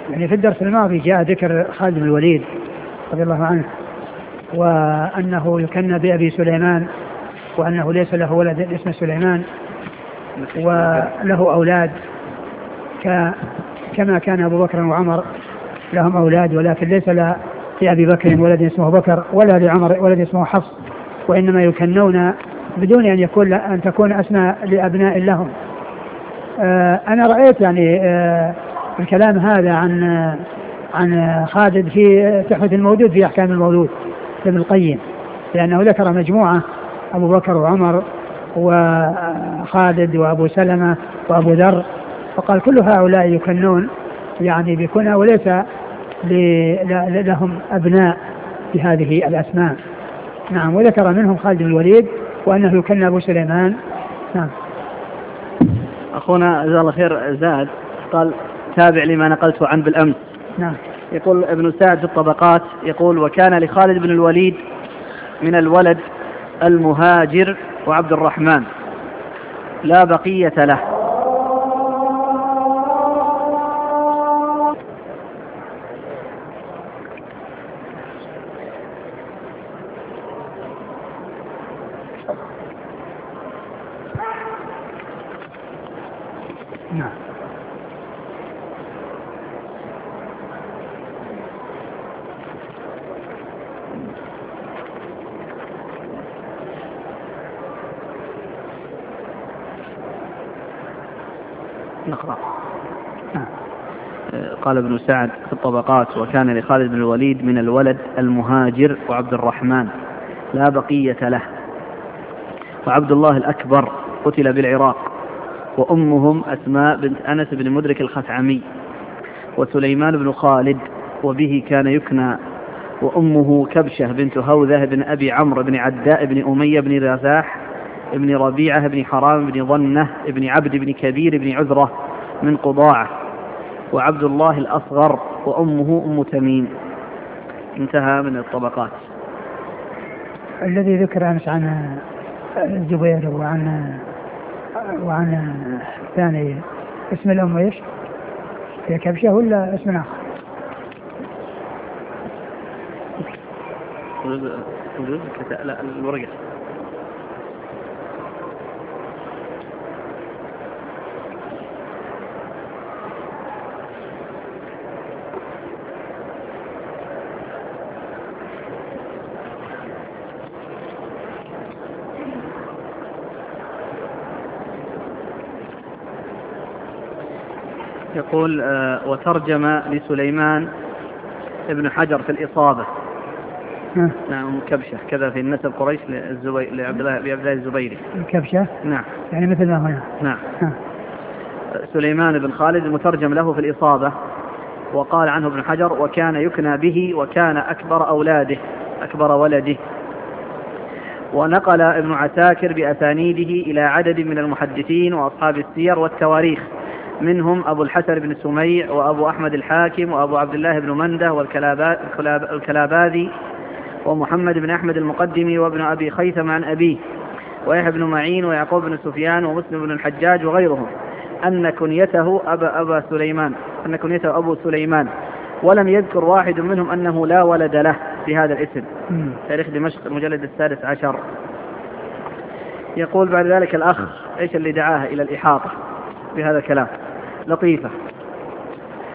يعني في الدرس الماضي جاء ذكر خالد بن الوليد رضي الله عنه، وأنه يكنى بأبي سليمان، وأنه ليس له ولد اسمه سليمان، وله أولاد كما كان أبو بكر وعمر لهم أولاد، ولكن ليس لأبي بكر ولد اسمه بكر ولا لعمر ولد اسمه حفص، وإنما يكنون بدون أن تكون أسماء لأبناء لهم. أنا رأيت يعني الكلام هذا عن خالد في تحفة المولود في أحكام المولود لابن القيم، لأنه ذكر مجموعة: أبو بكر وعمر وخالد وأبو سلمة وأبو ذر، فقال كل هؤلاء يكنون يعني بكنى وليس لهم أبناء بهذه الأسماء. نعم. وذكر منهم خالد بن الوليد وأنه يكنى أبو سليمان. نعم. أخونا جزاه الله خير زاد قال: تابع لما نقلته عن بالأمس. نعم. يقول ابن سعد في الطبقات، يقول: وكان لخالد بن الوليد من الولد المهاجر وعبد الرحمن لا بقية له. نعم. نقرأ. قال ابن سعد في الطبقات: وكان لخالد بن الوليد من الولد المهاجر وعبد الرحمن لا بقية له، وعبد الله الأكبر قتل بالعراق، وأمهم أسماء بنت أنس بن مدرك الخثعمي، وسليمان بن خالد وبه كان يكنى، وأمه كبشة بنت هوذة بن أبي عمرو بن عداء بن أمية بن رزاح بن ربيعة بن حرام بن ظنة بن عبد بن كبير بن عذرة من قضاعة، وعبد الله الأصغر وأمه أم تميم. انتهى من الطبقات. الذي ذكر أمس عن الزبير وعن ثاني اسم الأم إيش؟ هي كبشة ولا اسم آخر؟ لا الورقة. يقول: وترجم لسليمان ابن حجر في الإصابة. نعم. كبشة كذا في النسب قريش لعبد الله الزبيري. كبشة. نعم. يعني مثل ما هنا. نعم. سليمان بن خالد مترجم له في الإصابة، وقال عنه ابن حجر: وكان يكنى به، وكان أكبر ولده. ونقل ابن عساكر بأسانيده إلى عدد من المحدثين وأصحاب السير والتواريخ، منهم أبو الحسن بن سميع، وأبو أحمد الحاكم، وأبو عبد الله بن منده، والكلاباذي، ومحمد بن أحمد المقدمي، وابن أبي خيثم عن أبيه، ويحيى بن معين، ويعقوب بن سفيان، ومسلم بن الحجاج، وغيرهم، أن كنيته أبو سليمان، ولم يذكر واحد منهم أنه لا ولد له في هذا الاسم. تاريخ دمشق المجلد 16. يقول بعد ذلك الأخ: إيش اللي دعاه إلى الإحاطة بهذا الكلام؟ لطيفة.